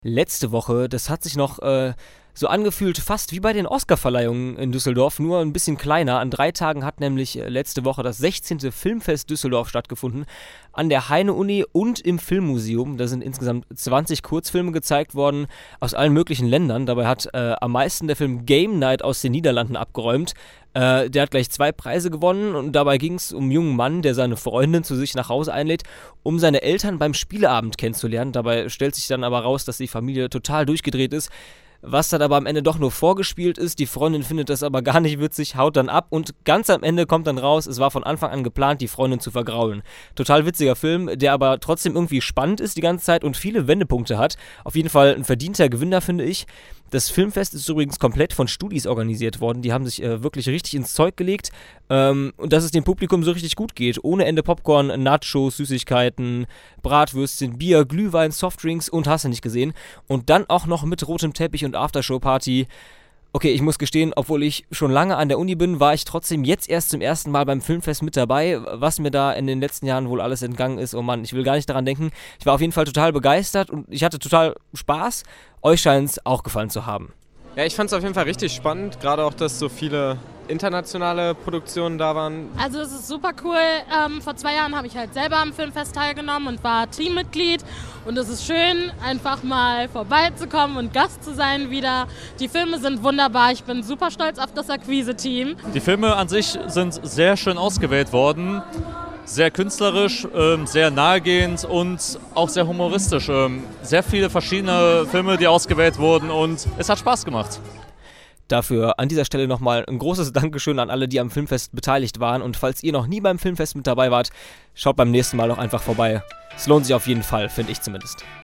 Letzte Woche, das hat sich noch so angefühlt, fast wie bei den Oscarverleihungen in Düsseldorf, nur ein bisschen kleiner. An 3 Tagen hat nämlich letzte Woche das 16. Filmfest Düsseldorf stattgefunden, an der Heine-Uni und im Filmmuseum. Da sind insgesamt 20 Kurzfilme gezeigt worden aus allen möglichen Ländern. Dabei hat am meisten der Film Game Night aus den Niederlanden abgeräumt. Der hat gleich 2 Preise gewonnen und dabei ging es um einen jungen Mann, der seine Freundin zu sich nach Hause einlädt, um seine Eltern beim Spieleabend kennenzulernen. Dabei stellt sich dann aber raus, dass die Familie total durchgedreht ist, was dann aber am Ende doch nur vorgespielt ist. Die Freundin findet das aber gar nicht witzig, haut dann ab und ganz am Ende kommt dann raus, es war von Anfang an geplant, die Freundin zu vergraulen. Total witziger Film, der aber trotzdem irgendwie spannend ist die ganze Zeit und viele Wendepunkte hat. Auf jeden Fall ein verdienter Gewinner, finde ich. Das Filmfest ist übrigens komplett von Studis organisiert worden. Die haben sich wirklich richtig ins Zeug gelegt und dass es dem Publikum so richtig gut geht. Ohne Ende Popcorn, Nachos, Süßigkeiten, Bratwürstchen, Bier, Glühwein, Softdrinks und hast du nicht gesehen. Und dann auch noch mit rotem Teppich und Aftershow-Party. Okay, ich muss gestehen, obwohl ich schon lange an der Uni bin, war ich trotzdem jetzt erst zum ersten Mal beim Filmfest mit dabei. Was mir da in den letzten Jahren wohl alles entgangen ist, oh Mann, ich will gar nicht daran denken. Ich war auf jeden Fall total begeistert und ich hatte total Spaß. Euch scheint es auch gefallen zu haben. Ja, ich fand es auf jeden Fall richtig spannend, gerade auch, dass so viele internationale Produktionen da waren. Also es ist super cool. Vor 2 Jahren habe ich halt selber am Filmfest teilgenommen und war Teammitglied. Und es ist schön, einfach mal vorbeizukommen und Gast zu sein wieder. Die Filme sind wunderbar. Ich bin super stolz auf das Akquise-Team. Die Filme an sich sind sehr schön ausgewählt worden. Sehr künstlerisch, sehr nahegehend und auch sehr humoristisch. Sehr viele verschiedene Filme, die ausgewählt wurden und es hat Spaß gemacht. Dafür an dieser Stelle nochmal ein großes Dankeschön an alle, die am Filmfest beteiligt waren. Und falls ihr noch nie beim Filmfest mit dabei wart, schaut beim nächsten Mal doch einfach vorbei. Es lohnt sich auf jeden Fall, finde ich zumindest.